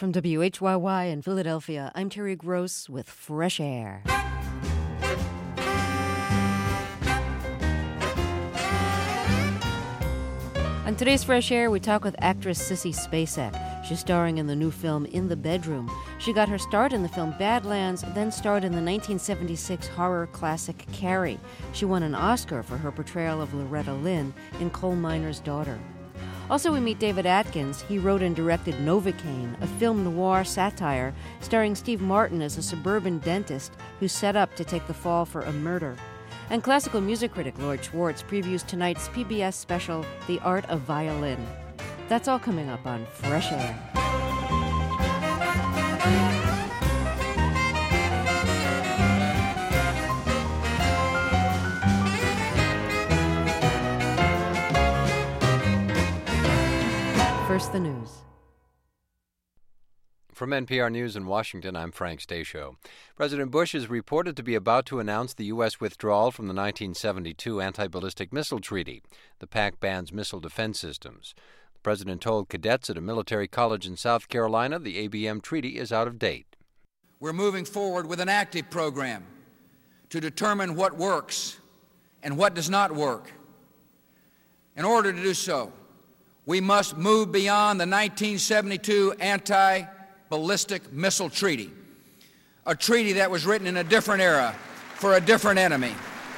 From WHYY in Philadelphia, I'm Terry Gross with Fresh Air. On today's Fresh Air, we talk with actress Sissy Spacek. She's starring in the new film In the Bedroom. She got her start in the film Badlands, then starred in the 1976 horror classic Carrie. She won an Oscar for her portrayal of Loretta Lynn in Coal Miner's Daughter. Also, we meet David Atkins. He wrote and directed Novocaine, a film noir satire starring Steve Martin as a suburban dentist who's set up to take the fall for a murder. And classical music critic Lloyd Schwartz previews tonight's PBS special, The Art of Violin. That's all coming up on Fresh Air. First, the news. From NPR News in Washington, I'm Frank Stasio. President Bush is reported to be about to announce the U.S. withdrawal from the 1972 Anti-Ballistic Missile Treaty. The pact bans missile defense systems. The president told cadets at a military college in South Carolina the ABM treaty is out of date. We're moving forward with an active program to determine what works and what does not work. In order to do so, we must move beyond the 1972 Anti-Ballistic Missile Treaty, a treaty that was written in a different era for a different enemy.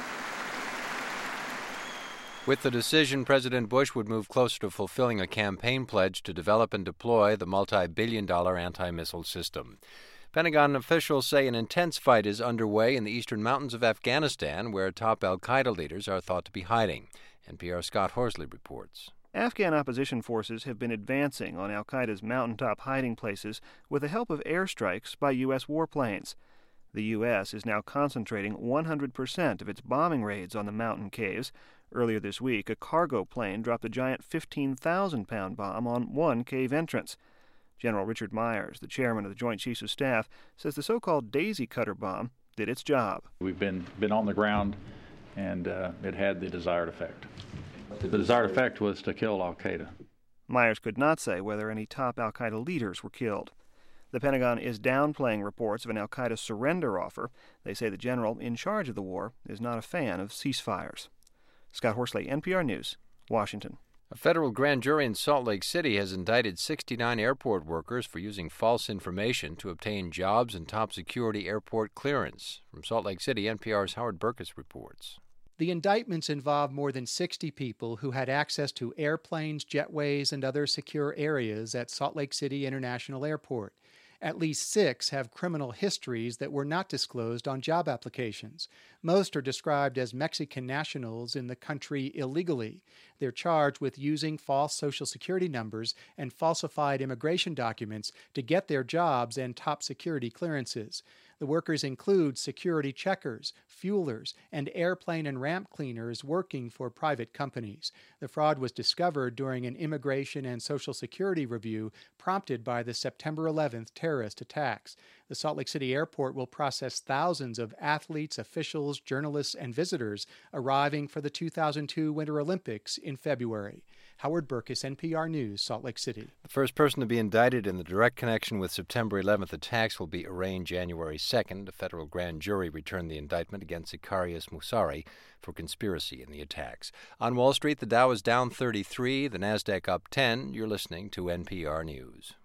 With the decision, President Bush would move closer to fulfilling a campaign pledge to develop and deploy the multi-billion-dollar anti-missile system. Pentagon officials say an intense fight is underway in the eastern mountains of Afghanistan, where top al-Qaeda leaders are thought to be hiding. NPR's Scott Horsley reports. Afghan opposition forces have been advancing on al-Qaeda's mountaintop hiding places with the help of airstrikes by U.S. warplanes. The U.S. is now concentrating 100% of its bombing raids on the mountain caves. Earlier this week, a cargo plane dropped a giant 15,000-pound bomb on one cave entrance. General Richard Myers, the chairman of the Joint Chiefs of Staff, says the so-called Daisy Cutter bomb did its job. We've been on the ground, and it had the desired effect. The desired effect was to kill al-Qaeda. Myers could not say whether any top al-Qaeda leaders were killed. The Pentagon is downplaying reports of an al-Qaeda surrender offer. They say the general in charge of the war is not a fan of ceasefires. Scott Horsley, NPR News, Washington. A federal grand jury in Salt Lake City has indicted 69 airport workers for using false information to obtain jobs and top security airport clearance. From Salt Lake City, NPR's Howard Burkus reports. The indictments involve more than 60 people who had access to airplanes, jetways, and other secure areas at Salt Lake City International Airport. At least 6 have criminal histories that were not disclosed on job applications. Most are described as Mexican nationals in the country illegally. They're charged with using false Social Security numbers and falsified immigration documents to get their jobs and top security clearances. The workers include security checkers, fuelers, and airplane and ramp cleaners working for private companies. The fraud was discovered during an immigration and Social Security review prompted by the September 11th terrorist attacks. The Salt Lake City Airport will process thousands of athletes, officials, journalists, and visitors arriving for the 2002 Winter Olympics in February. Howard Burkus, NPR News, Salt Lake City. The first person to be indicted in the direct connection with September 11th attacks will be arraigned January 2nd. A federal grand jury returned the indictment against Zacarias Moussari for conspiracy in the attacks. On Wall Street, the Dow is down 33, the Nasdaq up 10. You're listening to NPR News.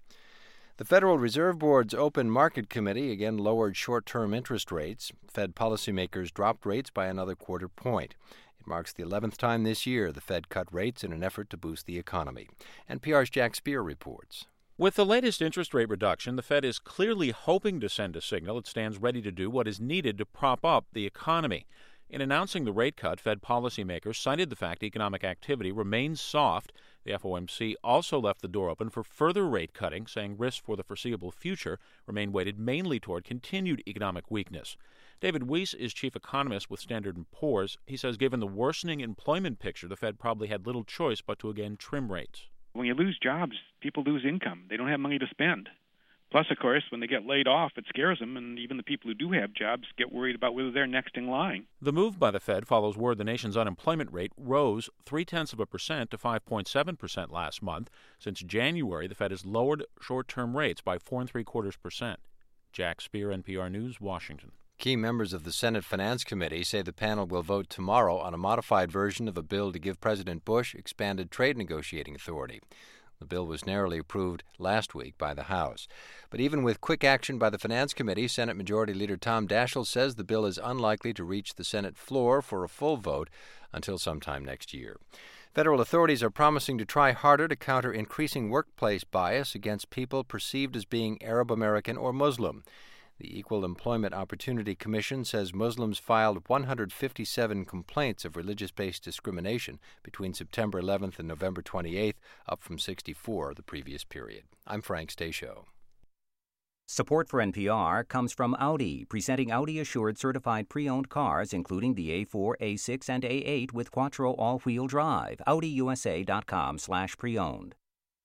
The Federal Reserve Board's Open Market Committee again lowered short-term interest rates. Fed policymakers dropped rates by another quarter point. It marks the 11th time this year the Fed cut rates in an effort to boost the economy. NPR's Jack Speer reports. With the latest interest rate reduction, the Fed is clearly hoping to send a signal it stands ready to do what is needed to prop up the economy. In announcing the rate cut, Fed policymakers cited the fact economic activity remains soft. The FOMC also left the door open for further rate cutting, saying risks for the foreseeable future remain weighted mainly toward continued economic weakness. David Weiss is chief economist with Standard & Poor's. He says given the worsening employment picture, the Fed probably had little choice but to again trim rates. When you lose jobs, people lose income. They don't have money to spend. Plus, of course, when they get laid off, it scares them, and even the people who do have jobs get worried about whether they're next in line. The move by the Fed follows word the nation's unemployment rate rose 0.3% to 5.7% last month. Since January, the Fed has lowered short-term rates by 4.75%. Jack Speer, NPR News, Washington. Key members of the Senate Finance Committee say the panel will vote tomorrow on a modified version of a bill to give President Bush expanded trade negotiating authority. The bill was narrowly approved last week by the House. But even with quick action by the Finance Committee, Senate Majority Leader Tom Daschle says the bill is unlikely to reach the Senate floor for a full vote until sometime next year. Federal authorities are promising to try harder to counter increasing workplace bias against people perceived as being Arab American or Muslim. The Equal Employment Opportunity Commission says Muslims filed 157 complaints of religious-based discrimination between September 11th and November 28th, up from 64 the previous period. I'm Frank Stasio. Support for NPR comes from Audi, presenting Audi Assured certified pre-owned cars, including the A4, A6, and A8 with Quattro all-wheel drive. AudiUSA.com/pre-owned.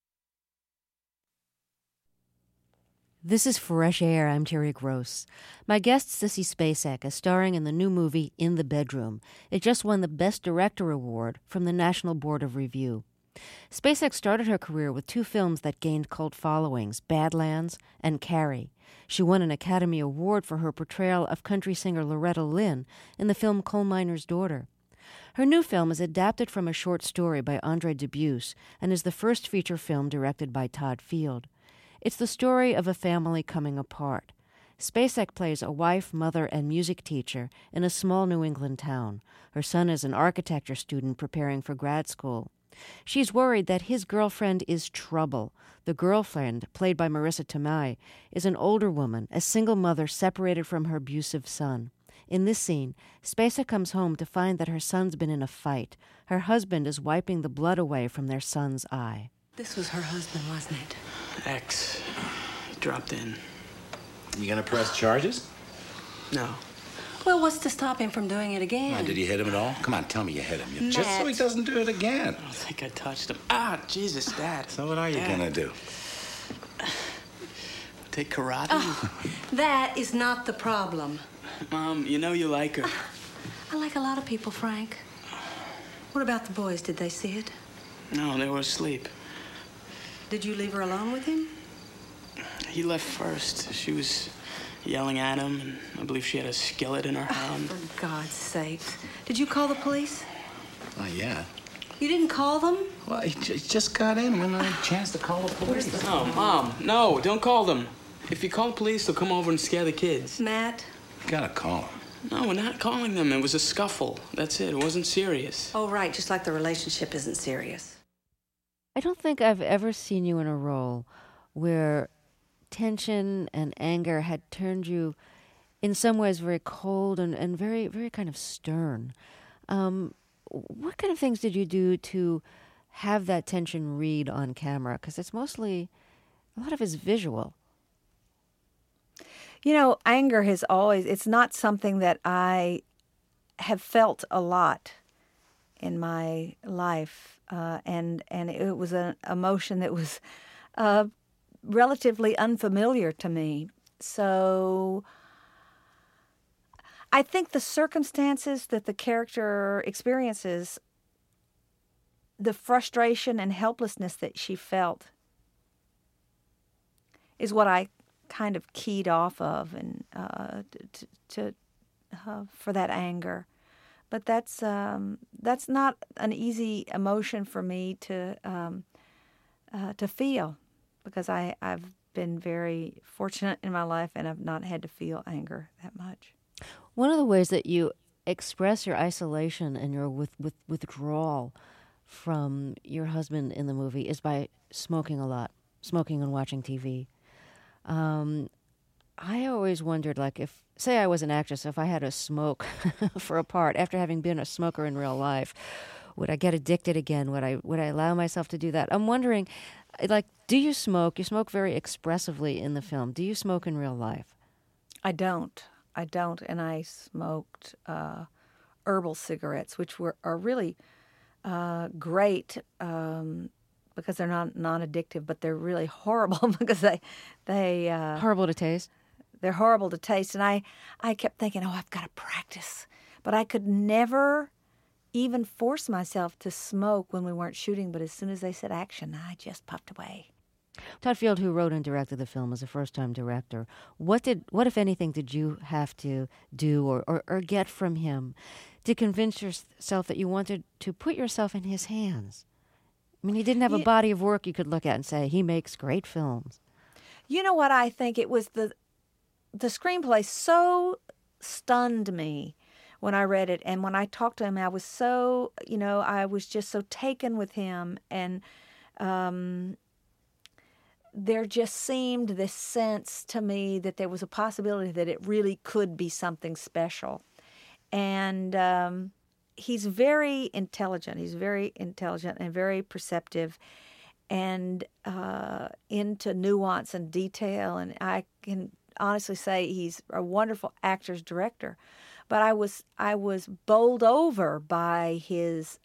This is Fresh Air. I'm Terry Gross. My guest, Sissy Spacek, is starring in the new movie In the Bedroom. It just won the Best Director Award from the National Board of Review. Spacek started her career with two films that gained cult followings, Badlands and Carrie. She won an Academy Award for her portrayal of country singer Loretta Lynn in the film Coal Miner's Daughter. Her new film is adapted from a short story by Andre Dubus and is the first feature film directed by Todd Field. It's the story of a family coming apart. Spacek plays a wife, mother, and music teacher in a small New England town. Her son is an architecture student preparing for grad school. She's worried that his girlfriend is trouble. The girlfriend, played by Marissa Tomei, is an older woman, a single mother separated from her abusive son. In this scene, Spacek comes home to find that her son's been in a fight. Her husband is wiping the blood away from their son's eye. This was her husband, wasn't it? Ex. Dropped in. You gonna press charges? No. Well, what's to stop him from doing it again? Did you hit him at all? Come on, tell me you hit him. Matt. Just so he doesn't do it again. I don't think I touched him. Ah, Jesus, Dad. So what are you gonna do? Take karate? Oh, that is not the problem. Mom, you know you like her. I like a lot of people, Frank. What about the boys? Did they see it? No, they were asleep. Did you leave her alone with him? He left first. She was yelling at him, and I believe she had a skillet in her hand. Oh, for God's sake. Did you call the police? Not yet. You didn't call them? Well, he just got in. When I had a chance to call the police. No, Mom, no, don't call them. If you call the police, they'll come over and scare the kids. Matt? You gotta call him. No, we're not calling them. It was a scuffle. That's it. It wasn't serious. Oh, right, just like the relationship isn't serious. I don't think I've ever seen you in a role where tension and anger had turned you in some ways very cold and very, very kind of stern. What kind of things did you do to have that tension read on camera? Because it's mostly, a lot of it's visual. You know, anger has always, it's not something that I have felt a lot in my life. And it was an emotion that was relatively unfamiliar to me. So I think the circumstances that the character experiences, the frustration and helplessness that she felt, is what I kind of keyed off of and for that anger. But that's not an easy emotion for me to feel, because I've been very fortunate in my life and I've not had to feel anger that much. One of the ways that you express your isolation and your withdrawal from your husband in the movie is by smoking a lot, smoking and watching TV. I always wondered, like, if, say I was an actress, if I had to smoke for a part after having been a smoker in real life, would I get addicted again? Would I allow myself to do that? I'm wondering, like, do you smoke? You smoke very expressively in the film. Do you smoke in real life? I don't. And I smoked herbal cigarettes, which are really great because they're not non-addictive, but they're really horrible because they horrible to taste. They're horrible to taste, and I kept thinking, oh, I've got to practice, but I could never even force myself to smoke when we weren't shooting. But as soon as they said action, I just puffed away. Todd Field, who wrote and directed the film, was a first-time director. What, if anything, did you have to do or get from him to convince yourself that you wanted to put yourself in his hands? I mean, he didn't have a body of work you could look at and say, he makes great films. You know what I think? It was the screenplay so stunned me when I read it. And when I talked to him, I was so, I was just so taken with him. And there just seemed this sense to me that there was a possibility that it really could be something special. And he's very intelligent. He's very intelligent and very perceptive and into nuance and detail. And I can honestly say he's a wonderful actor's director. But I was bowled over by his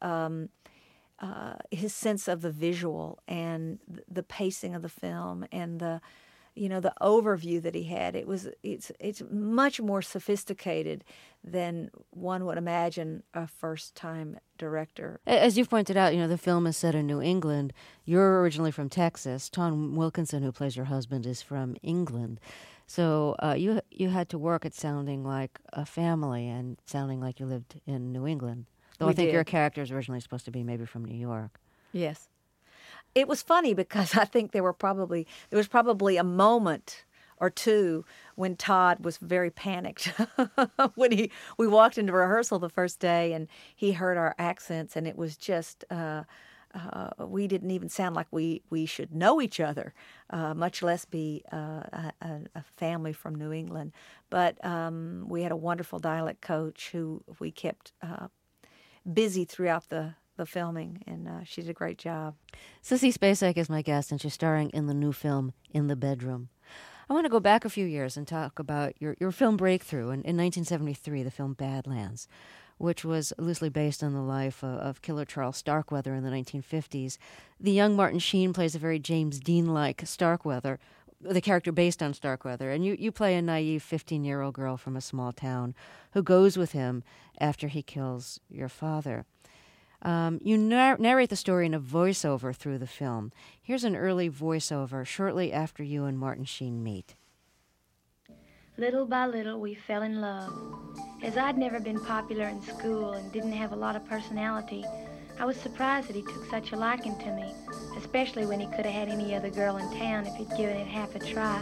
sense of the visual and the pacing of the film and the overview that he had. It's much more sophisticated than one would imagine a first-time director. As you've pointed out, the film is set in New England. You're originally from Texas. Tom Wilkinson, who plays your husband, is from England. So you had to work at sounding like a family and sounding like you lived in New England. Though I think your character is originally supposed to be maybe from New York. Yes. It was funny because I think there was probably a moment or two when Todd was very panicked when we walked into rehearsal the first day and he heard our accents, and it was just we didn't even sound like we should know each other, much less be a family from New England. But we had a wonderful dialect coach who we kept busy throughout the filming, and she did a great job. Sissy Spacek is my guest, and she's starring in the new film In the Bedroom. I want to go back a few years and talk about your film breakthrough in 1973, the film Badlands, which was loosely based on the life of killer Charles Starkweather in the 1950s. The young Martin Sheen plays a very James Dean-like Starkweather, the character based on Starkweather, and you play a naive 15-year-old girl from a small town who goes with him after he kills your father. You narrate the story in a voiceover through the film. Here's an early voiceover shortly after you and Martin Sheen meet. Little by little, we fell in love. As I'd never been popular in school and didn't have a lot of personality, I was surprised that he took such a liking to me, especially when he could have had any other girl in town if he'd given it half a try.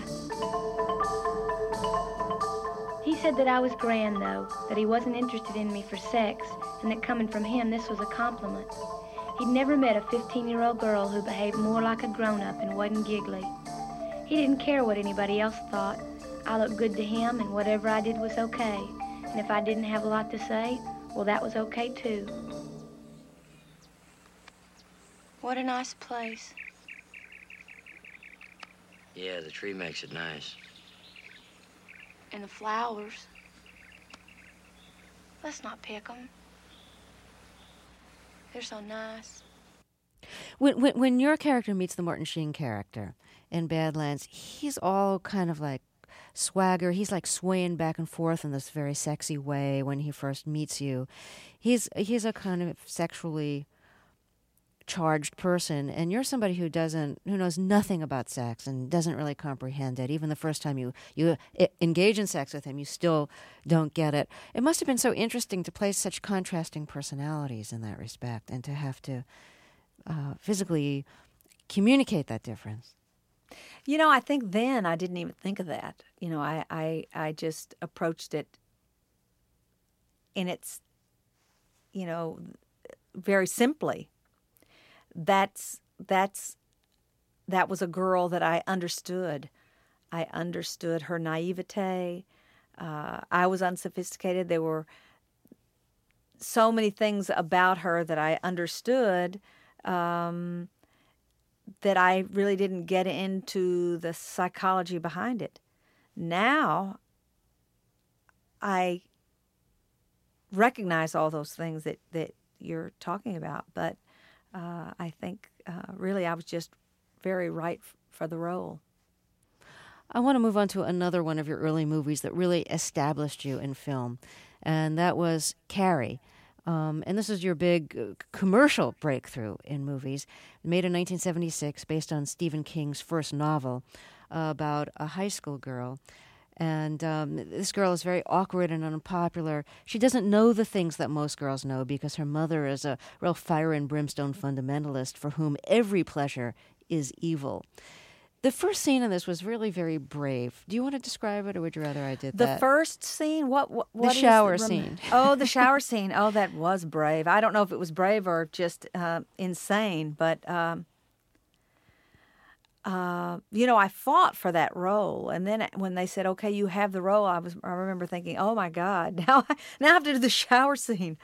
He said that I was grand, though, that he wasn't interested in me for sex, and that coming from him, this was a compliment. He'd never met a 15-year-old girl who behaved more like a grown-up and wasn't giggly. He didn't care what anybody else thought. I looked good to him, and whatever I did was okay. And if I didn't have a lot to say, well, that was okay, too. What a nice place. Yeah, the tree makes it nice. And the flowers. Let's not pick them. They're so nice. When your character meets the Martin Sheen character in Badlands, he's all kind of like swagger. He's like swaying back and forth in this very sexy way when he first meets you. He's a kind of sexually charged person, and you're somebody who knows nothing about sex and doesn't really comprehend it. Even the first time you engage in sex with him, you still don't get it. It must have been so interesting to play such contrasting personalities in that respect, and to have to physically communicate that difference. I think then I didn't even think of that. I just approached it in its, very simply. That was a girl that I understood. I understood her naivete. I was unsophisticated. There were so many things about her that I understood that I really didn't get into the psychology behind it. Now I recognize all those things that you're talking about, but I think really I was just very right for the role. I want to move on to another one of your early movies that really established you in film, and that was Carrie. And this is your big commercial breakthrough in movies, made in 1976, based on Stephen King's first novel about a high school girl. And this girl is very awkward and unpopular. She doesn't know the things that most girls know because her mother is a real fire and brimstone fundamentalist for whom every pleasure is evil. The first scene in this was really very brave. Do you want to describe it, or would you rather I did that? The first scene? What the shower scene. Oh, the shower scene. Oh, that was brave. I don't know if it was brave or just insane, but, I fought for that role. And then when they said, okay, you have the role, I remember thinking, oh, my God, now I have to do the shower scene.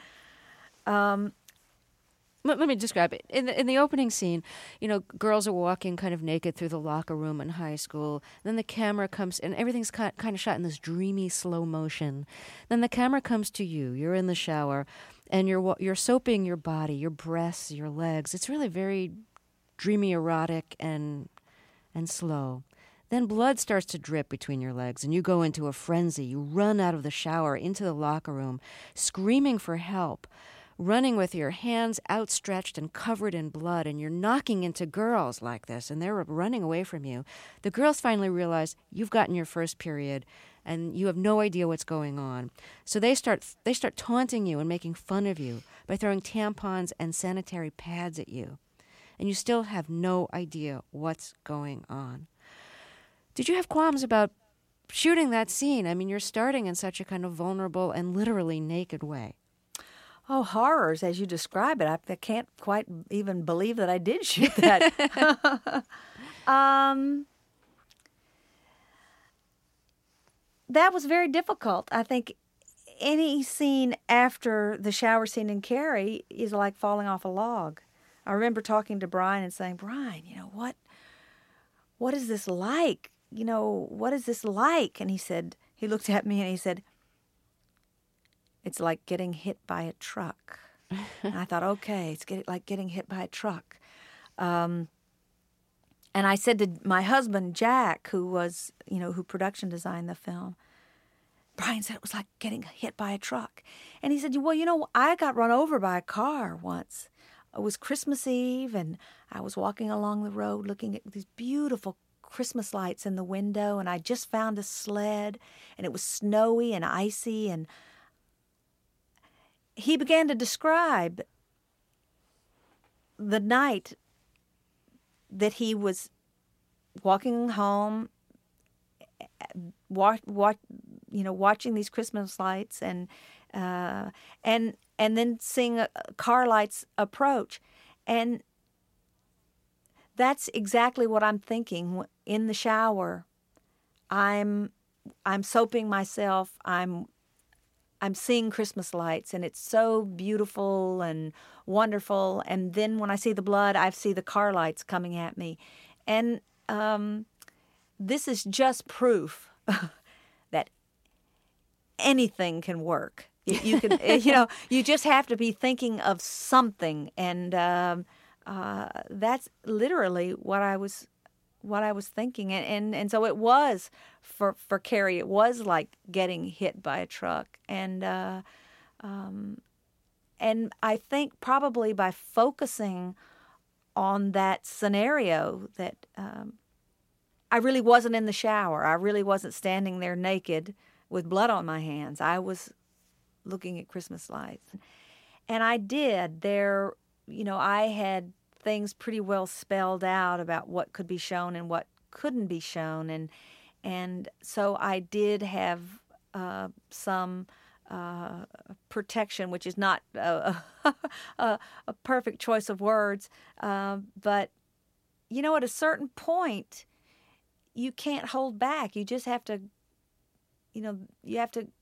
Let me describe it. In the opening scene, girls are walking kind of naked through the locker room in high school. Then the camera comes, and everything's kind of shot in this dreamy slow motion. Then the camera comes to you. You're in the shower, and you're soaping your body, your breasts, your legs. It's really very dreamy, erotic, and slow. Then blood starts to drip between your legs, and you go into a frenzy. You run out of the shower into the locker room, screaming for help, running with your hands outstretched and covered in blood, and you're knocking into girls like this, and they're running away from you. The girls finally realize you've gotten your first period, and you have no idea what's going on. So they start taunting you and making fun of you by throwing tampons and sanitary pads at you. And you still have no idea what's going on. Did you have qualms about shooting that scene? I mean, you're starting in such a kind of vulnerable and literally naked way. Oh, horrors, as you describe it. I can't quite even believe that I did shoot that. That was very difficult. I think any scene after the shower scene in Carrie is like falling off a log. I remember talking to Brian and saying, Brian, what is this like? What is this like? And he looked at me and he said, it's like getting hit by a truck. And I thought, okay, it's like getting hit by a truck. And I said to my husband, Jack, who was, who production designed the film, Brian said it was like getting hit by a truck. And he said, well, I got run over by a car once. It was Christmas Eve, and I was walking along the road looking at these beautiful Christmas lights in the window, and I just found a sled, and it was snowy and icy, and he began to describe the night that he was walking home, watching these Christmas lights, and then seeing car lights approach, and that's exactly what I'm thinking in the shower. I'm soaping myself. I'm seeing Christmas lights, and it's so beautiful and wonderful. And then when I see the blood, I see the car lights coming at me. And this is just proof that anything can work. You can, you just have to be thinking of something. And that's literally what I was thinking. And so it was for Carrie, it was like getting hit by a truck. And I think probably by focusing on that scenario that I really wasn't in the shower. I really wasn't standing there naked with blood on my hands. I was looking at Christmas lights. And I did. I had things pretty well spelled out about what could be shown and what couldn't be shown. And so I did have some protection, which is not a perfect choice of words. But, at a certain point, you can't hold back. You just have to, you have to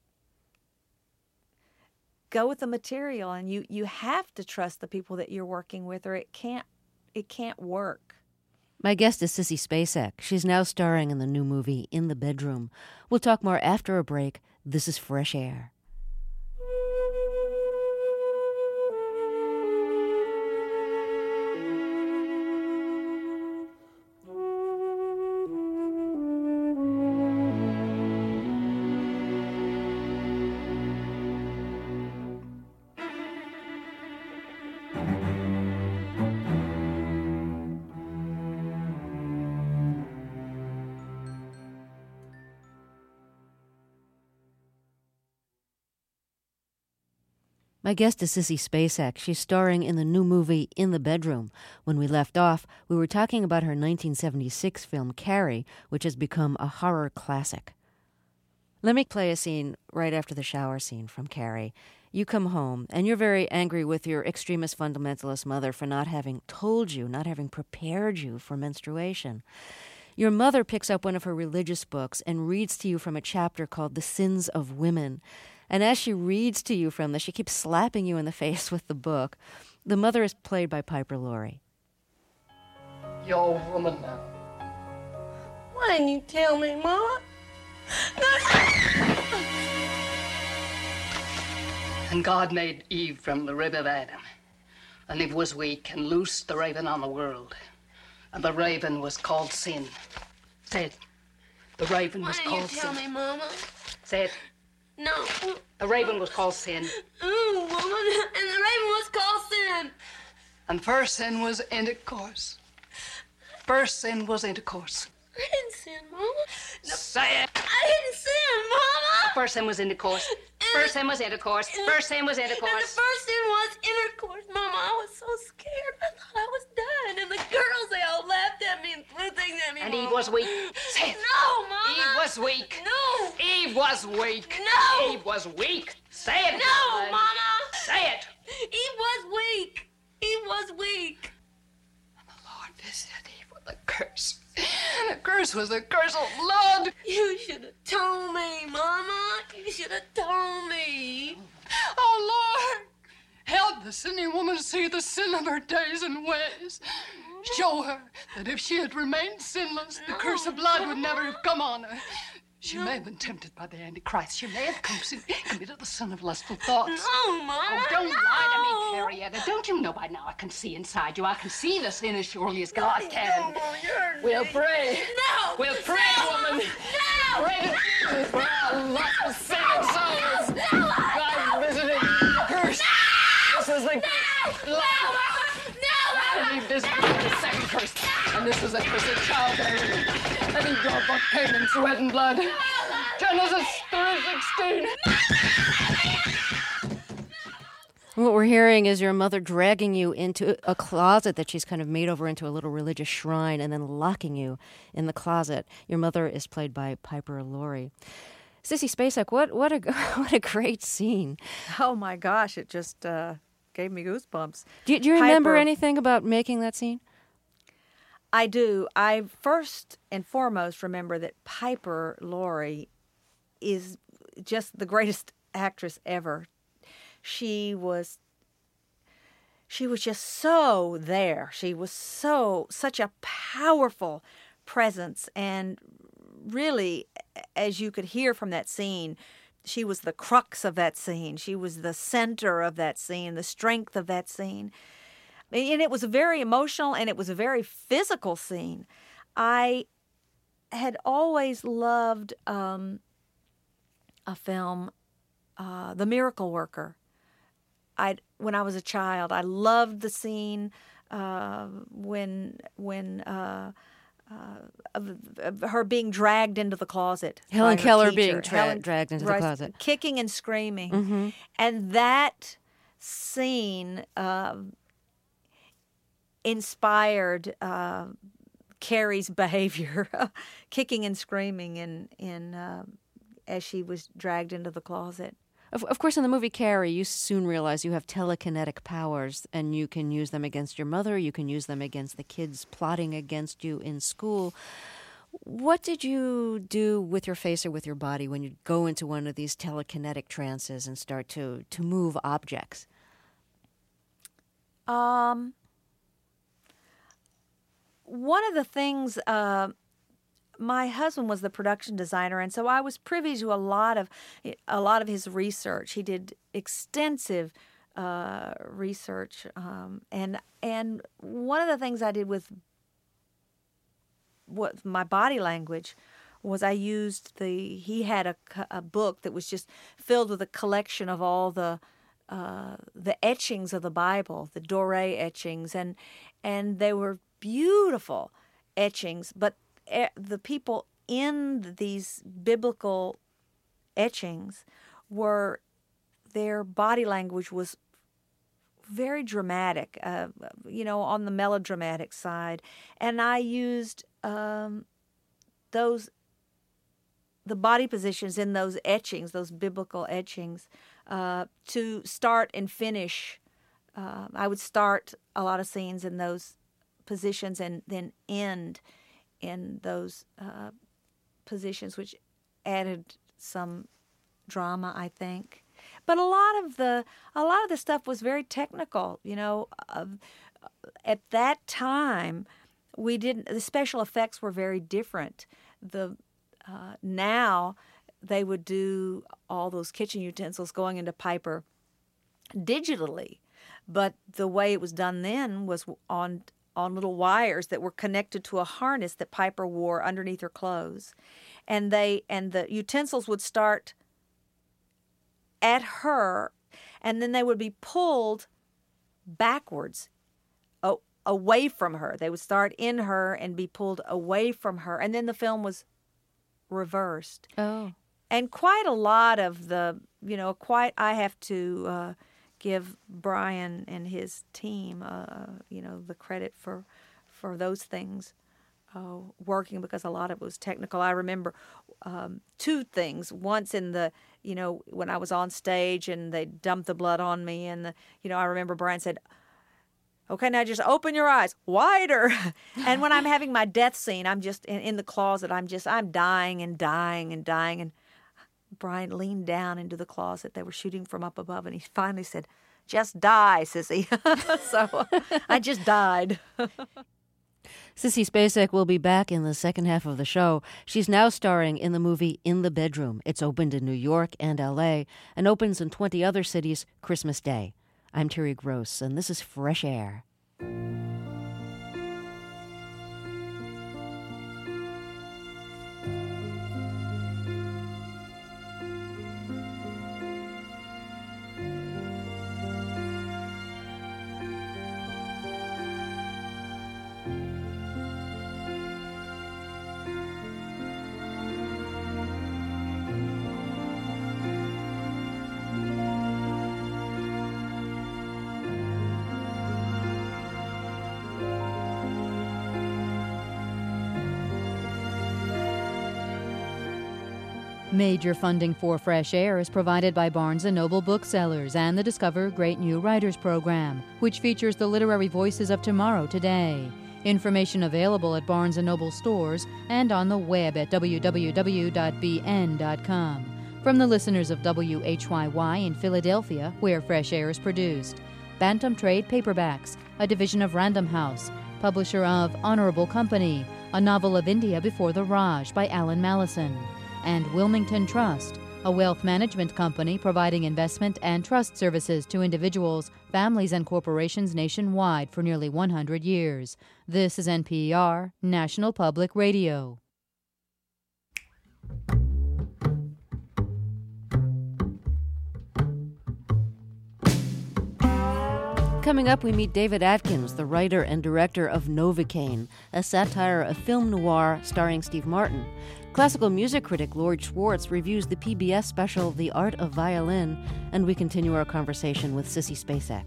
go with the material, and you have to trust the people that you're working with, or it can't work. My guest is Sissy Spacek. She's now starring in the new movie In the Bedroom. We'll talk more after a break. This is Fresh Air. My guest is Sissy Spacek. She's starring in the new movie In the Bedroom. When we left off, we were talking about her 1976 film Carrie, which has become a horror classic. Let me play a scene right after the shower scene from Carrie. You come home, and you're very angry with your extremist fundamentalist mother for not having told you, not having prepared you for menstruation. Your mother picks up one of her religious books and reads to you from a chapter called The Sins of Women. And as she reads to you from this, she keeps slapping you in the face with the book. The mother is played by Piper Laurie. You're a woman now. Why didn't you tell me, Mama? And God made Eve from the rib of Adam. And Eve was weak and loosed the raven on the world. And the raven was called sin. Say it. The raven was called sin. Why didn't you tell me, Mama? Say it. No. The raven was called sin. Ooh, woman. And the raven was called sin. And first sin was intercourse. First sin was intercourse. I didn't sin, Mama. No. Say it. I didn't sin, Mama. First sin was intercourse. First sin was intercourse. First sin was intercourse. And the first sin was intercourse, Mama. I was so scared. I thought I was dying. And the girls, they all laughed at me and threw things at me, And Mama. Eve was weak. Say it. No, Mama. Eve was weak. No. Eve was weak. No. Eve was weak. Say it. No, Mama. Say it. Eve was weak. Eve was weak. And the Lord visited Eve with a curse. And the curse was a curse of blood. You should have told me, Mama. You should have told me. Oh, Lord. Help the sinning woman see the sin of her days and ways. Show her that if she had remained sinless, the curse of blood would never have come on her. She may have been tempted by the Antichrist. She may have committed the sin of lustful thoughts. No, Mama. Oh, don't lie to me, Carrietta. Don't you know by now I can see inside you? I can see the sin as surely as God can. No, We'll pray. No. We'll pray, woman. No. Pray to Jesus for our lustful sinning souls. God visited the curse. This is the This is the second curse. And this is a curse of childbearing. And he brought forth pain and sweat and blood. Genesis 3:16. What we're hearing is your mother dragging you into a closet that she's kind of made over into a little religious shrine and then locking you in the closet. Your mother is played by Piper Laurie. Sissy Spacek, what a great scene. Oh my gosh, it just gave me goosebumps. Do you remember anything about making that scene? I do. I first and foremost remember that Piper Laurie is just the greatest actress ever. She was just so there. She was such a powerful presence, and really, as you could hear from that scene, she was the crux of that scene. She was the center of that scene, the strength of that scene. And it was a very emotional and it was a very physical scene. I had always loved a film, The Miracle Worker. When I was a child, I loved the scene when of her being dragged into the closet. Helen Keller being dragged into the closet. Kicking and screaming. Mm-hmm. And that scene inspired Carrie's behavior, kicking and screaming as she was dragged into the closet. Of course, in the movie Carrie, you soon realize you have telekinetic powers, and you can use them against your mother, you can use them against the kids plotting against you in school. What did you do with your face or with your body when you go into one of these telekinetic trances and start to move objects? One of the things... my husband was the production designer, and so I was privy to a lot of his research. He did extensive research, and one of the things I did with my body language was I used he had a book that was just filled with a collection of all the etchings of the Bible, the Doré etchings, and they were beautiful etchings, but the people in these biblical etchings were their body language was very dramatic, on the melodramatic side. And I used the body positions in those etchings, those biblical etchings, to start and finish. I would start a lot of scenes in those positions and then end in those positions, which added some drama, I think. But a lot of the stuff was very technical. At that time, the special effects were very different. Now they would do all those kitchen utensils going into Piper digitally, but the way it was done then was on little wires that were connected to a harness that Piper wore underneath her clothes, and the utensils would start at her, and then they would be pulled backwards away from her. They would start in her and be pulled away from her, and then the film was reversed. Oh. And quite a lot of I have to give Brian and his team, the credit for those things working, because a lot of it was technical. I remember two things. Once when I was on stage and they dumped the blood on me, and I remember Brian said, "Okay, now just open your eyes wider." And when I'm having my death scene, I'm just in the closet. I'm dying and dying and dying. And Brian leaned down into the closet. They were shooting from up above, and he finally said, "Just die, Sissy." So I just died. Sissy Spacek will be back in the second half of the show. She's now starring in the movie In the Bedroom. It's opened in New York and L.A. and opens in 20 other cities Christmas Day. I'm Terry Gross, and this is Fresh Air. Major funding for Fresh Air is provided by Barnes & Noble Booksellers and the Discover Great New Writers program, which features the literary voices of tomorrow today. Information available at Barnes & Noble stores and on the web at www.bn.com. From the listeners of WHYY in Philadelphia, where Fresh Air is produced. Bantam Trade Paperbacks, a division of Random House, publisher of Honorable Company, a novel of India before the Raj by Alan Mallison. And Wilmington Trust, a wealth management company providing investment and trust services to individuals, families, and corporations nationwide for nearly 100 years. This is NPR, National Public Radio. Coming up, we meet David Atkins, the writer and director of Novocaine, a satire of film noir starring Steve Martin. Classical music critic Lord Schwartz reviews the PBS special The Art of Violin, and we continue our conversation with Sissy Spacek.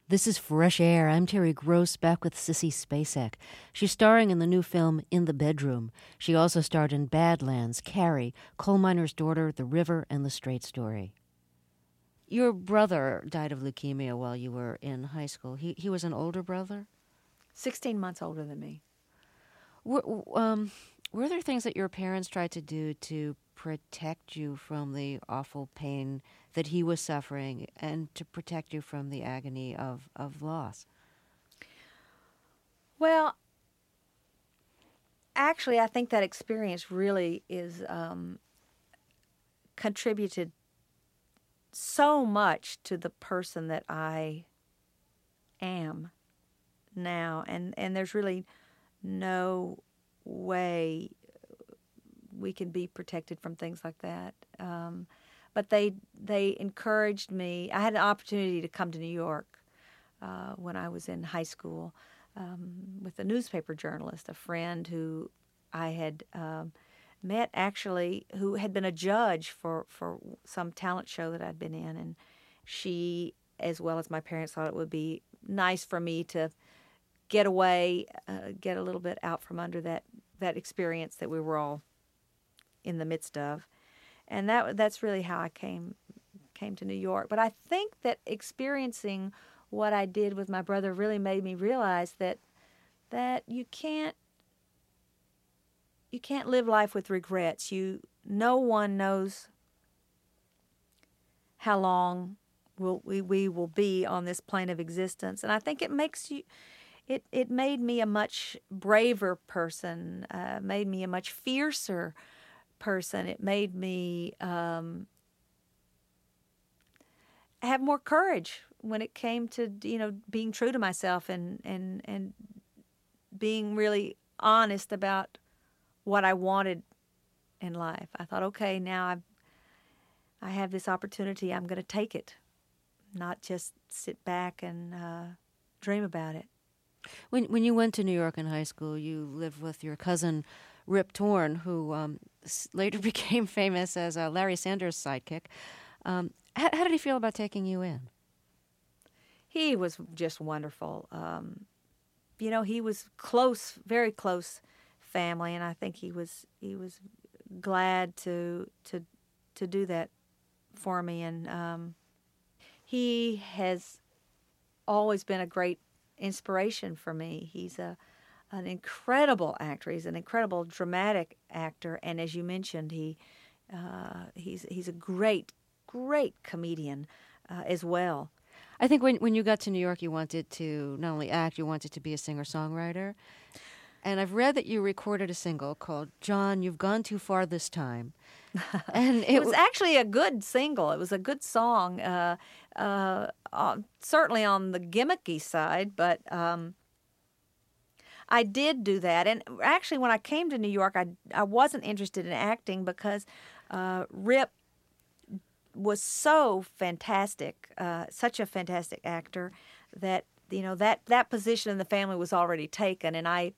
This is Fresh Air. I'm Terry Gross, back with Sissy Spacek. She's starring in the new film In the Bedroom. She also starred in Badlands, Carrie, Coal Miner's Daughter, The River, and The Straight Story. Your brother died of leukemia while you were in high school. He was an older brother? 16 months older than me. Were there things that your parents tried to do to protect you from the awful pain that he was suffering and to protect you from the agony of loss? Well, actually, I think that experience really is contributed so much to the person that I am now, and there's really no way we can be protected from things like that. But they encouraged me. I had an opportunity to come to New York when I was in high school with a newspaper journalist, a friend who I had met, actually, who had been a judge for some talent show that I'd been in. And she, as well as my parents, thought it would be nice for me to get away, get a little bit out from under that experience that we were all in the midst of. And that's really how I came to New York. But I think that experiencing what I did with my brother really made me realize that you can't live life with regrets. No one knows how long we will be on this plane of existence. And I think it makes you. It made me a much braver person, made me a much fiercer person. It made me have more courage when it came to being true to myself and being really honest about what I wanted in life. I thought, okay, now I have this opportunity. I'm going to take it, not just sit back and dream about it. When you went to New York in high school, you lived with your cousin Rip Torn, who later became famous as Larry Sanders' sidekick. How did he feel about taking you in? He was just wonderful. He was close, very close family, and I think he was glad to do that for me. And he has always been a great inspiration for me. He's an incredible actor. He's an incredible dramatic actor, and as you mentioned, he's a great comedian as well. I think when you got to New York, you wanted to not only act, you wanted to be a singer-songwriter. And I've read that you recorded a single called "John, You've Gone Too Far This Time." And it was actually a good single. It was a good song, certainly on the gimmicky side, but I did do that. And actually, when I came to New York, I wasn't interested in acting because Rip was so fantastic, such a fantastic actor that that position in the family was already taken, and I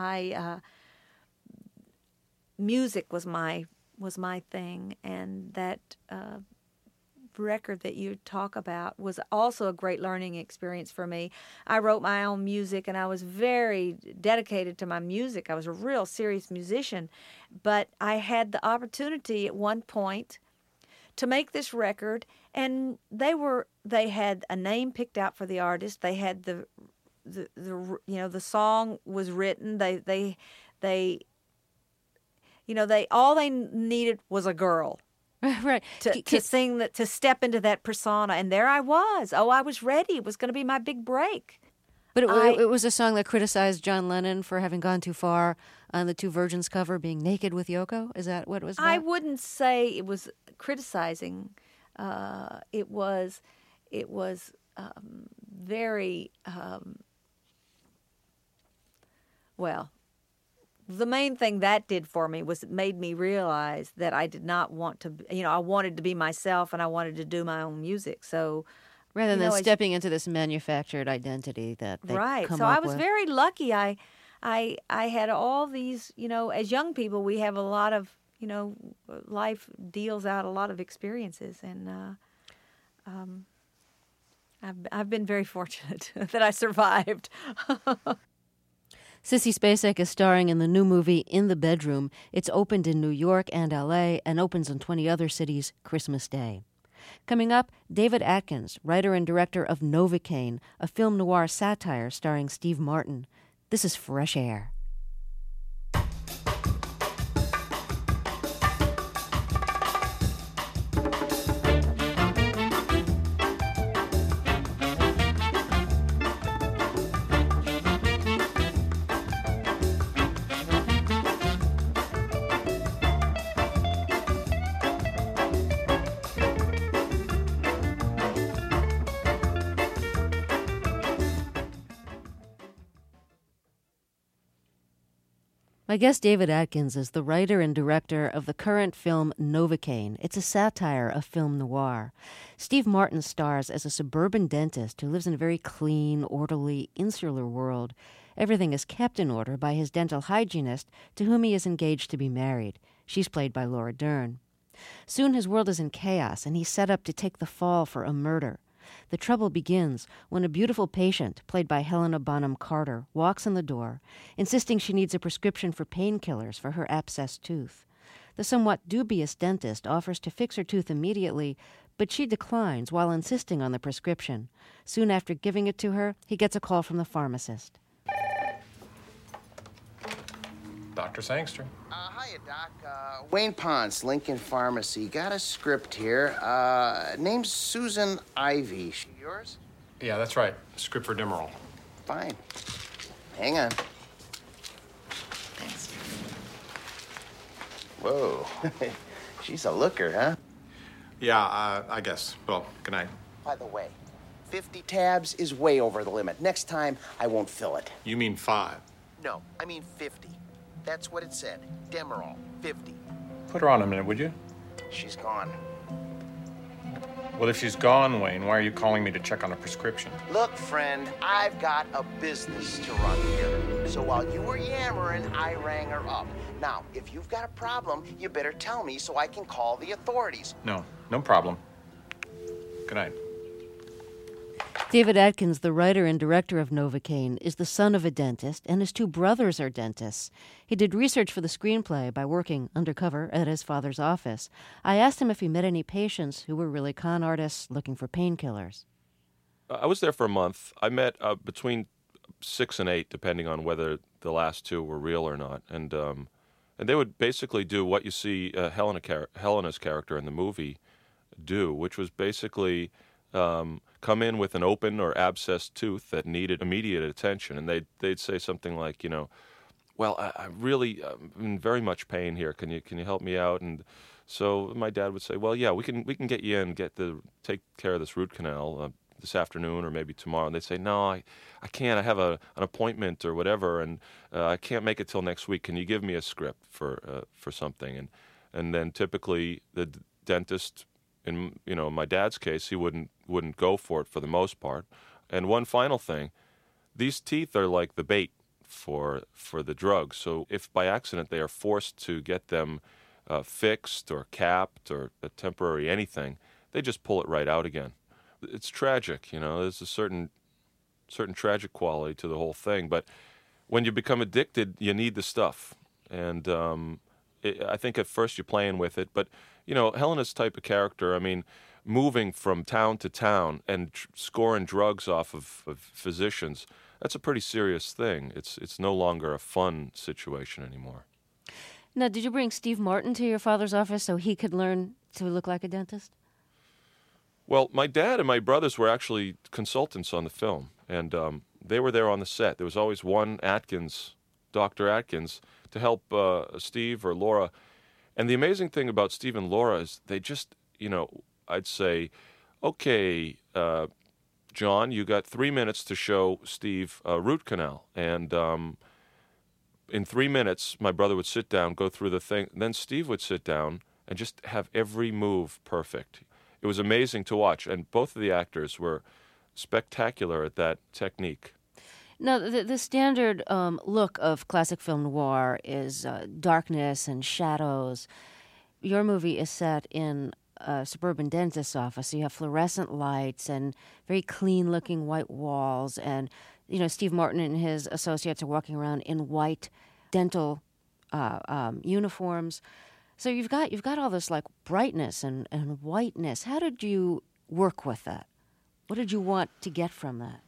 music was my thing, and that record that you talk about was also a great learning experience for me. I wrote my own music, and I was very dedicated to my music. I was a real serious musician, but I had the opportunity at one point to make this record, and they had a name picked out for the artist. They had the song was written. They all they needed was a girl. Right. To sing that, to step into that persona, and there I was. Oh, I was ready. It was going to be my big break. But it was a song that criticized John Lennon for having gone too far on the Two Virgins cover, being naked with Yoko. Is that what it was about? I wouldn't say it was criticizing. It was very well. The main thing that did for me was it made me realize that I did not want to, I wanted to be myself, and I wanted to do my own music. So rather than stepping into this manufactured identity that they right. come So up I was with. very lucky. I had all these, as young people, we have a lot of, life deals out a lot of experiences, and I've been very fortunate that I survived. Sissy Spacek is starring in the new movie In the Bedroom. It's opened in New York and L.A. and opens in 20 other cities Christmas Day. Coming up, David Atkins, writer and director of Novocaine, a film noir satire starring Steve Martin. This is Fresh Air. My guest David Atkins is the writer and director of the current film Novocaine. It's a satire of film noir. Steve Martin stars as a suburban dentist who lives in a very clean, orderly, insular world. Everything is kept in order by his dental hygienist, to whom he is engaged to be married. She's played by Laura Dern. Soon his world is in chaos, and he's set up to take the fall for a murder. The trouble begins when a beautiful patient, played by Helena Bonham Carter, walks in the door, insisting she needs a prescription for painkillers for her abscessed tooth. The somewhat dubious dentist offers to fix her tooth immediately, but she declines while insisting on the prescription. Soon after giving it to her, he gets a call from the pharmacist. Dr. Sangster. Hiya, Doc. Wayne Ponce, Lincoln Pharmacy. Got a script here. Name's Susan Ivy. She yours? Yeah, that's right. Script for Demerol. Fine. Hang on. Thanks. Whoa. She's a looker, huh? Yeah, I guess. Well, good night. By the way, 50 tabs is way over the limit. Next time, I won't fill it. You mean 5? No, I mean 50. That's what it said. Demerol, 50. Put her on a minute, would you? She's gone. Well, if she's gone, Wayne, why are you calling me to check on a prescription? Look, friend, I've got a business to run here. So while you were yammering, I rang her up. Now, if you've got a problem, you better tell me so I can call the authorities. No problem. Good night. David Atkins, the writer and director of Novocaine, is the son of a dentist, and his two brothers are dentists. He did research for the screenplay by working undercover at his father's office. I asked him if he met any patients who were really con artists looking for painkillers. I was there for a month. I met between 6 and 8, depending on whether the last 2 were real or not. And they would basically do what you see Helena's character in the movie do, which was basically come in with an open or abscessed tooth that needed immediate attention, and they'd say something like, well, I'm in very much pain here. Can you help me out? And so my dad would say, well, yeah, we can get you in, take care of this root canal this afternoon or maybe tomorrow. And they'd say, no, I can't. I have an appointment or whatever, and I can't make it till next week. Can you give me a script for something? And then typically the dentist, in my dad's case, he wouldn't go for it for the most part. And one final thing, these teeth are like the bait for the drug. So if by accident they are forced to get them fixed or capped or a temporary anything, they just pull it right out again. It's tragic, There's a certain tragic quality to the whole thing. But when you become addicted, you need the stuff. And I think at first you're playing with it, but Helena's type of character, moving from town to town and scoring drugs off of physicians, that's a pretty serious thing. It's no longer a fun situation anymore. Now, did you bring Steve Martin to your father's office so he could learn to look like a dentist? Well, my dad and my brothers were actually consultants on the film, and they were there on the set. There was always one Dr. Atkins, to help Steve or Laura. And the amazing thing about Steve and Laura is they just, I'd say, okay, John, you got 3 minutes to show Steve a root canal. And in 3 minutes, my brother would sit down, go through the thing. And then Steve would sit down and just have every move perfect. It was amazing to watch. And both of the actors were spectacular at that technique. Now, the standard look of classic film noir is darkness and shadows. Your movie is set in a suburban dentist's office. So you have fluorescent lights and very clean-looking white walls. And, Steve Martin and his associates are walking around in white dental uniforms. So you've got all this like brightness and whiteness. How did you work with that? What did you want to get from that?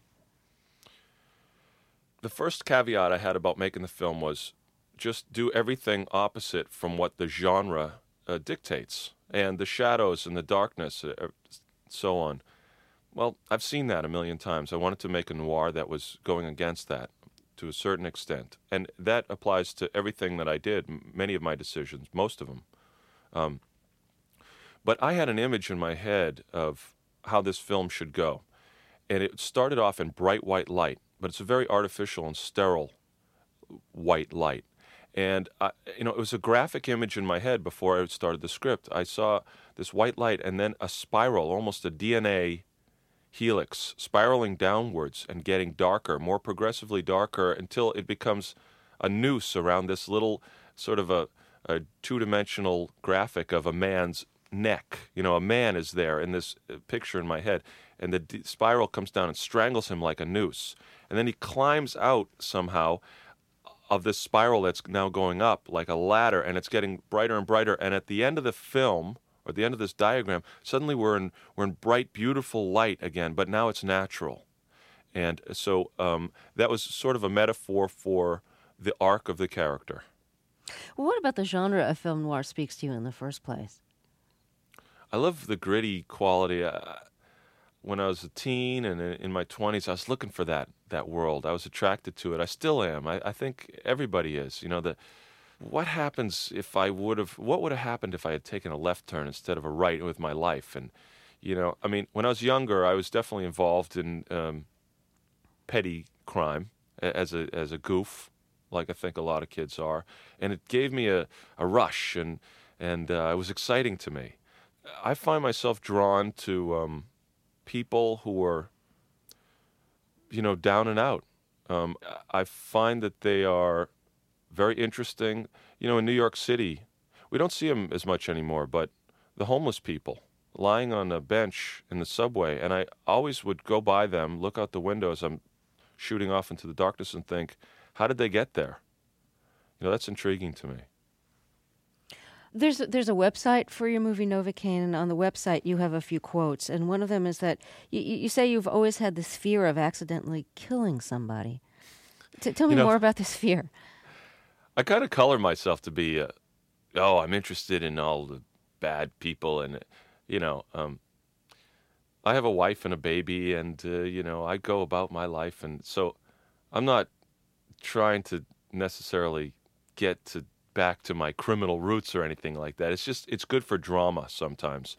The first caveat I had about making the film was just do everything opposite from what the genre dictates, and the shadows and the darkness, so on. Well, I've seen that a million times. I wanted to make a noir that was going against that to a certain extent, and that applies to everything that I did, many of my decisions, most of them. But I had an image in my head of how this film should go, and it started off in bright white light, but it's a very artificial and sterile white light. And, it was a graphic image in my head before I started the script. I saw this white light and then a spiral, almost a DNA helix, spiraling downwards and getting darker, more progressively darker, until it becomes a noose around this little sort of a two-dimensional graphic of a man's neck. A man is there in this picture in my head, and the spiral comes down and strangles him like a noose. And then he climbs out somehow of this spiral that's now going up like a ladder, and it's getting brighter and brighter. And at the end of the film, or at the end of this diagram, suddenly we're in bright, beautiful light again, but now it's natural. And so that was sort of a metaphor for the arc of the character. Well, what about the genre of film noir speaks to you in the first place? I love the gritty quality. When I was a teen and in my 20s, I was looking for that world. I was attracted to it. I still am. I think everybody is. What would have happened if I had taken a left turn instead of a right with my life? And, when I was younger, I was definitely involved in petty crime as a goof, like I think a lot of kids are. And it gave me a rush, and it was exciting to me. I find myself drawn to people who are, down and out. I find that they are very interesting. In New York City, we don't see them as much anymore, but the homeless people lying on a bench in the subway, and I always would go by them, look out the window as I'm shooting off into the darkness and think, how did they get there? That's intriguing to me. There's a website for your movie Novocaine, and on the website you have a few quotes, and one of them is that you say you've always had this fear of accidentally killing somebody. Tell me more about this fear. I kind of color myself to be, I'm interested in all the bad people, and I have a wife and a baby, and I go about my life, and so I'm not trying to necessarily get back to my criminal roots or anything like that. It's good for drama sometimes.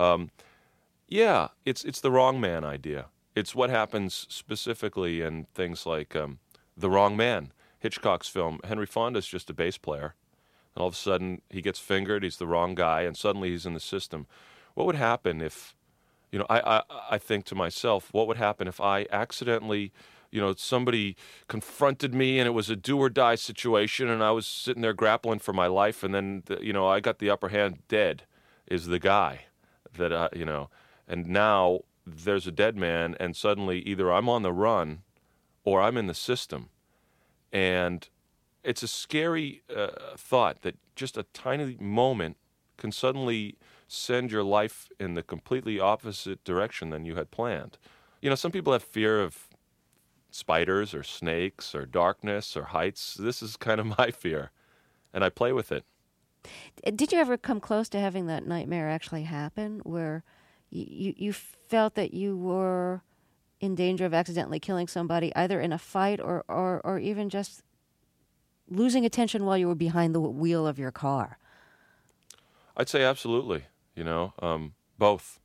It's the wrong man idea. It's what happens specifically in things like The Wrong Man, Hitchcock's film. Henry Fonda's just a bass player, and all of a sudden he gets fingered, he's the wrong guy, and suddenly he's in the system. What would happen if, I think to myself, what would happen if I accidentally, somebody confronted me and it was a do-or-die situation and I was sitting there grappling for my life, and then, I got the upper hand. Dead is the guy that, and now there's a dead man, and suddenly either I'm on the run or I'm in the system. And it's a scary thought that just a tiny moment can suddenly send your life in the completely opposite direction than you had planned. Some people have fear of spiders or snakes or darkness or heights. This is kind of my fear, and I play with it. Did you ever come close to having that nightmare actually happen, where you felt that you were in danger of accidentally killing somebody, either in a fight or even just losing attention while you were behind the wheel of your car? I'd say absolutely. Both.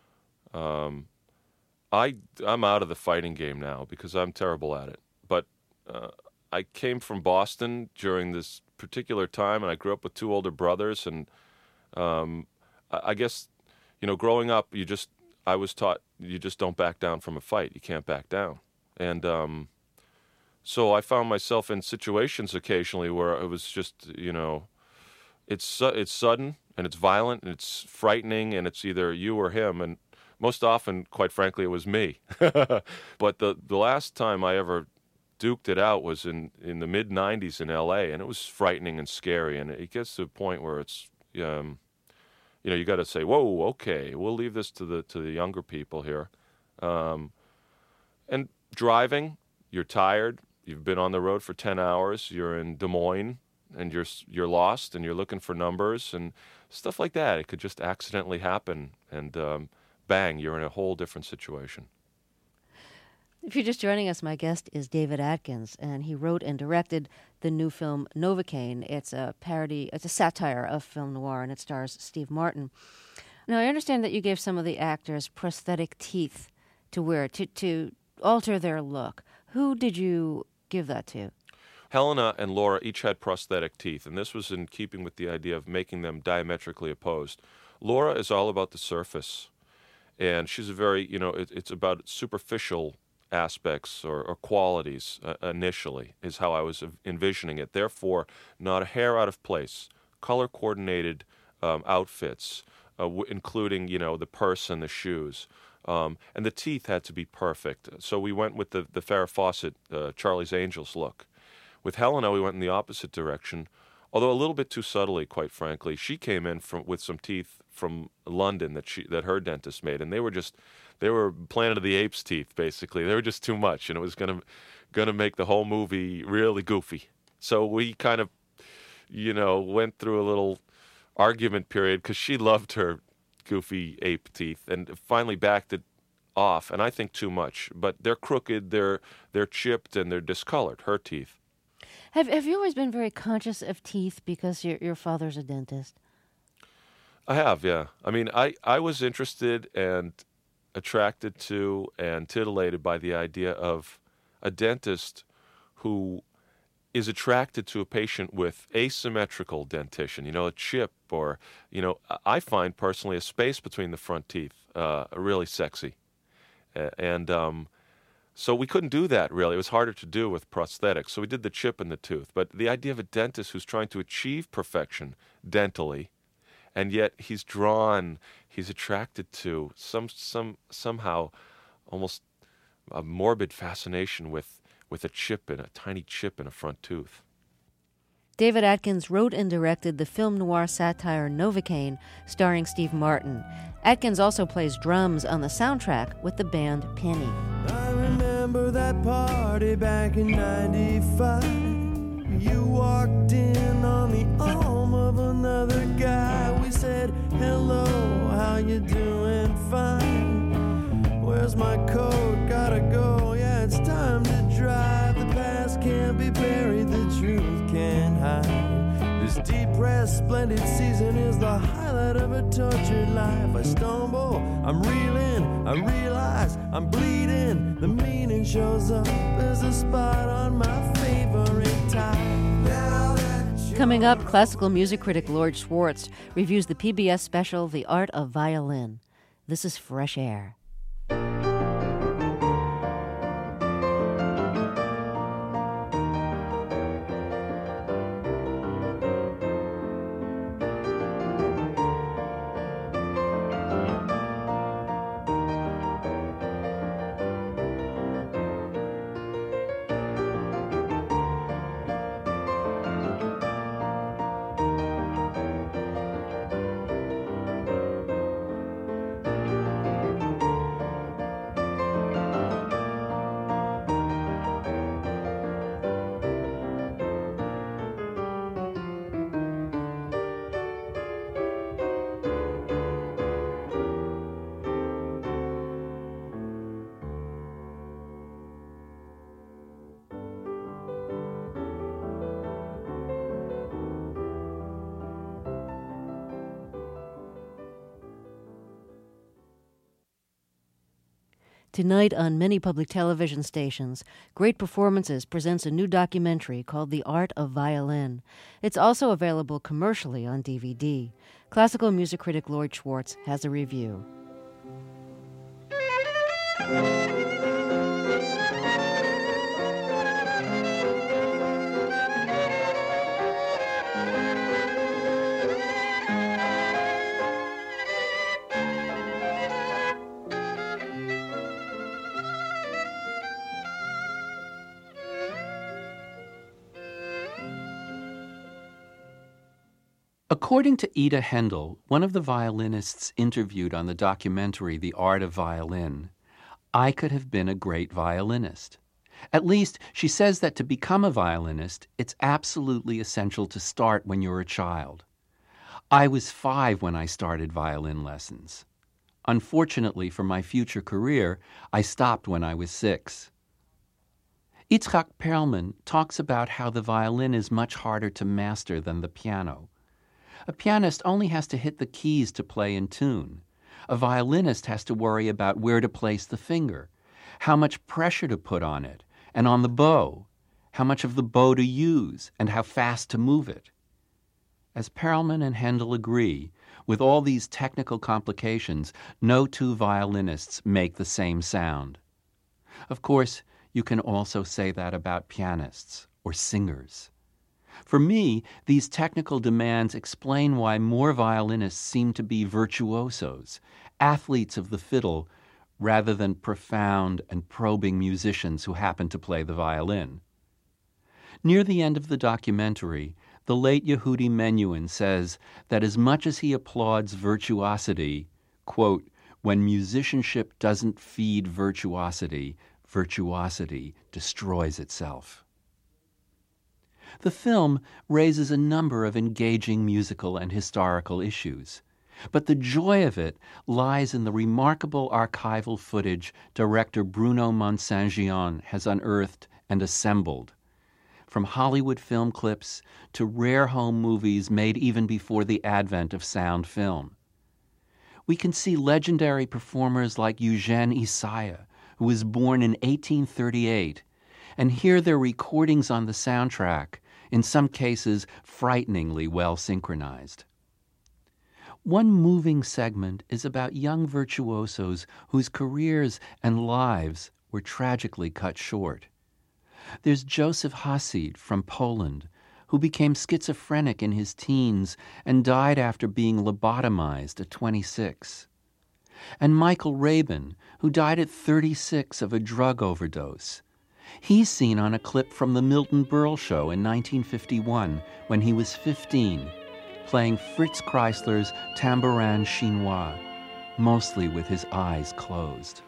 I'm out of the fighting game now because I'm terrible at it. But I came from Boston during this particular time, and I grew up with two older brothers. And I guess, growing up, I was taught you just don't back down from a fight. You can't back down. And so I found myself in situations occasionally where it was just, it's sudden, and it's violent, and it's frightening, and it's either you or him, and most often, quite frankly, it was me. But the last time I ever duked it out was in the mid-'90s in L.A., and it was frightening and scary, and it gets to a point where it's, you got to say, whoa, okay, we'll leave this to the younger people here. And driving, you're tired, you've been on the road for 10 hours, you're in Des Moines, and you're lost, and you're looking for numbers, and stuff like that. It could just accidentally happen, and bang, you're in a whole different situation. If you're just joining us, my guest is David Atkins, and he wrote and directed the new film Novocaine. It's a satire of film noir, and it stars Steve Martin. Now, I understand that you gave some of the actors prosthetic teeth to wear, to alter their look. Who did you give that to? Helena and Laura each had prosthetic teeth, and this was in keeping with the idea of making them diametrically opposed. Laura is all about the surface, and she's a very, it's about superficial aspects or qualities initially, is how I was envisioning it. Therefore, not a hair out of place, color-coordinated outfits, including, the purse and the shoes. And the teeth had to be perfect. So we went with the Farrah Fawcett, Charlie's Angels look. With Helena, we went in the opposite direction, although a little bit too subtly, quite frankly. She came in with some teeth from London that her dentist made, and they were Planet of the Apes teeth, basically. They were just too much, and it was gonna make the whole movie really goofy. So we kind of, went through a little argument period because she loved her goofy ape teeth, and finally backed it off, and I think too much. But they're crooked, they're chipped, and they're discolored, her teeth. Have you always been very conscious of teeth because your father's a dentist? I have, yeah. I mean, I was interested and attracted to and titillated by the idea of a dentist who is attracted to a patient with asymmetrical dentition, a chip or, I find personally a space between the front teeth really sexy. So we couldn't do that, really. It was harder to do with prosthetics. So we did the chip in the tooth. But the idea of a dentist who's trying to achieve perfection dentally, and yet he's attracted to somehow almost a morbid fascination with a tiny chip in a front tooth. David Atkins wrote and directed the film noir satire Novocaine, starring Steve Martin. Atkins also plays drums on the soundtrack with the band Penny. I remember that party back in '95. You walked in on the arm of another guy. We said, hello, how you doing? Fine. Where's my coat? Gotta go. Yeah, it's time to drive. The past can't be buried, the truth can't hide. This depressed, splendid season is the highlight of a tortured life. I stumble, I'm reeling, I realize I'm bleeding. The meaning shows up as a spot on my favorite tie. Coming up, classical music critic Lord Schwartz reviews the PBS special The Art of Violin. This is Fresh Air. Tonight on many public television stations, Great Performances presents a new documentary called The Art of Violin. It's also available commercially on DVD. Classical music critic Lord Schwartz has a review. According to Ida Hendel, one of the violinists interviewed on the documentary The Art of Violin, I could have been a great violinist. At least, she says that to become a violinist, it's absolutely essential to start when you're a child. I was 5 when I started violin lessons. Unfortunately for my future career, I stopped when I was 6. Itzhak Perlman talks about how the violin is much harder to master than the piano. A pianist only has to hit the keys to play in tune. A violinist has to worry about where to place the finger, how much pressure to put on it, and on the bow, how much of the bow to use, and how fast to move it. As Perlman and Hendel agree, with all these technical complications, no two violinists make the same sound. Of course, you can also say that about pianists or singers. For me, these technical demands explain why more violinists seem to be virtuosos, athletes of the fiddle, rather than profound and probing musicians who happen to play the violin. Near the end of the documentary, the late Yehudi Menuhin says that as much as he applauds virtuosity, quote, when musicianship doesn't feed virtuosity, virtuosity destroys itself. The film raises a number of engaging musical and historical issues, but the joy of it lies in the remarkable archival footage director Bruno Mont-Saint-Jean has unearthed and assembled, from Hollywood film clips to rare home movies made even before the advent of sound film. We can see legendary performers like Eugène Ysayes, who was born in 1838, and hear their recordings on the soundtrack, in some cases frighteningly well synchronized. One moving segment is about young virtuosos whose careers and lives were tragically cut short. There's Joseph Hasid from Poland, who became schizophrenic in his teens and died after being lobotomized at 26. And Michael Rabin, who died at 36 of a drug overdose. He's seen on a clip from the Milton Berle Show in 1951 when he was 15, playing Fritz Kreisler's Tambourin Chinois, mostly with his eyes closed.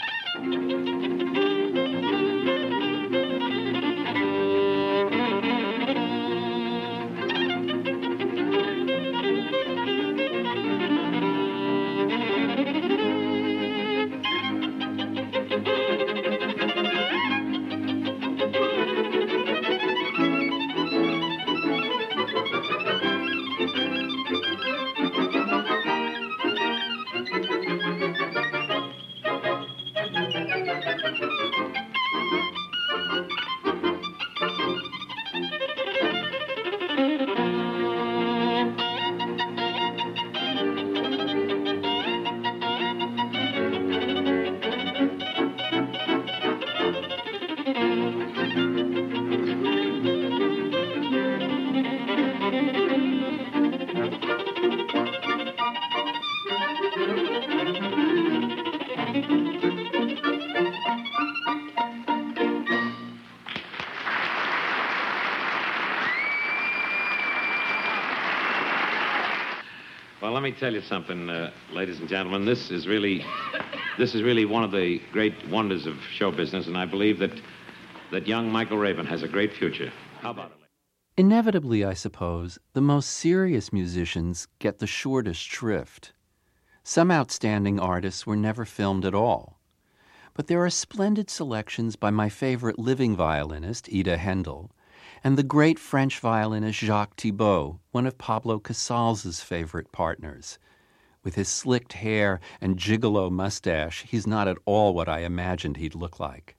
Well, let me tell you something, ladies and gentlemen. This is really one of the great wonders of show business, and I believe that young Michael Rabin has a great future. How about it? Inevitably, I suppose, the most serious musicians get the shortest shrift. Some outstanding artists were never filmed at all. But there are splendid selections by my favorite living violinist, Ida Hendel, and the great French violinist Jacques Thibault, one of Pablo Casals' favorite partners. With his slicked hair and gigolo mustache, he's not at all what I imagined he'd look like.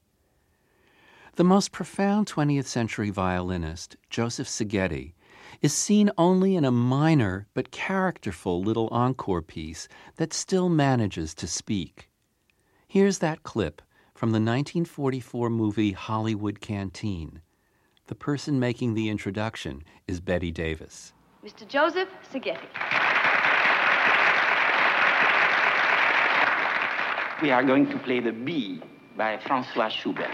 The most profound 20th century violinist, Joseph Szigeti, is seen only in a minor but characterful little encore piece that still manages to speak. Here's that clip from the 1944 movie Hollywood Canteen. The person making the introduction is Betty Davis. Mr. Joseph Szigeti. We are going to play the Bee by Francois Schubert.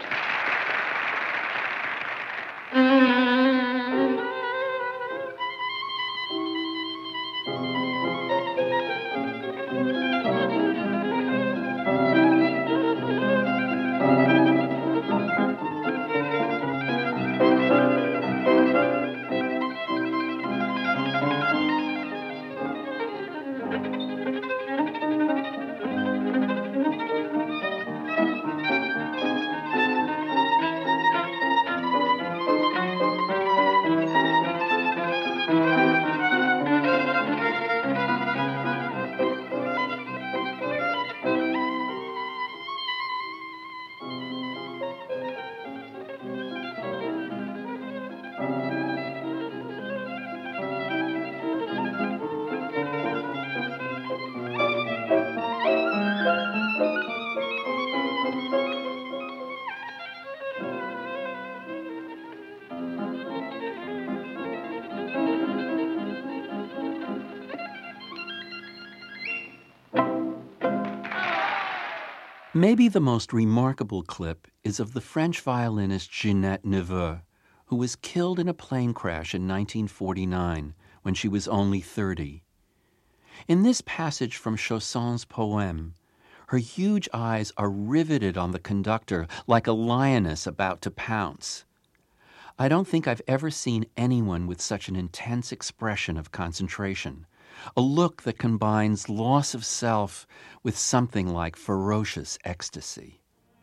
Maybe the most remarkable clip is of the French violinist Ginette Neveu, who was killed in a plane crash in 1949 when she was only 30. In this passage from Chausson's poem, her huge eyes are riveted on the conductor like a lioness about to pounce. I don't think I've ever seen anyone with such an intense expression of concentration, a look that combines loss of self with something like ferocious ecstasy.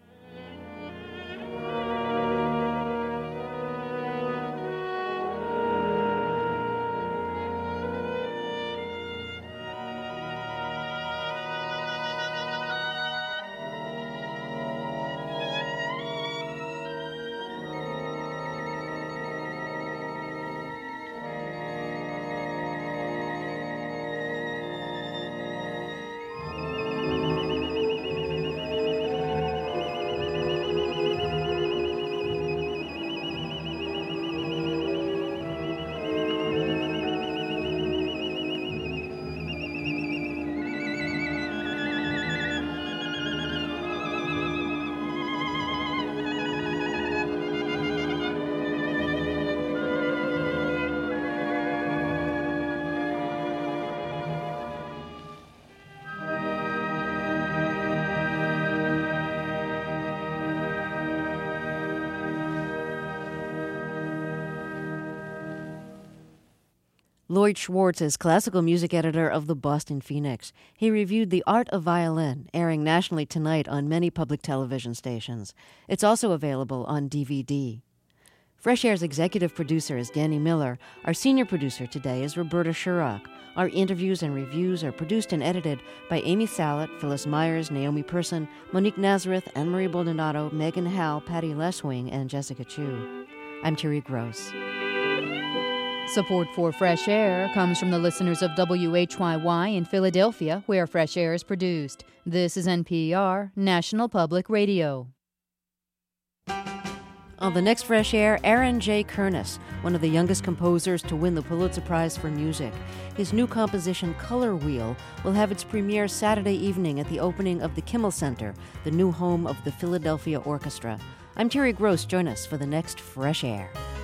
Lloyd Schwartz is classical music editor of the Boston Phoenix. He reviewed The Art of Violin, airing nationally tonight on many public television stations. It's also available on DVD. Fresh Air's executive producer is Danny Miller. Our senior producer today is Roberta Shurrock. Our interviews and reviews are produced and edited by Amy Salet, Phyllis Myers, Naomi Person, Monique Nazareth, Anne-Marie Baldonado, Megan Howell, Patty Leswing, and Jessica Chu. I'm Thierry Gross. Support for Fresh Air comes from the listeners of WHYY in Philadelphia, where Fresh Air is produced. This is NPR, National Public Radio. On the next Fresh Air, Aaron J. Kernis, one of the youngest composers to win the Pulitzer Prize for Music. His new composition, Color Wheel, will have its premiere Saturday evening at the opening of the Kimmel Center, the new home of the Philadelphia Orchestra. I'm Thierry Gross. Join us for the next Fresh Air.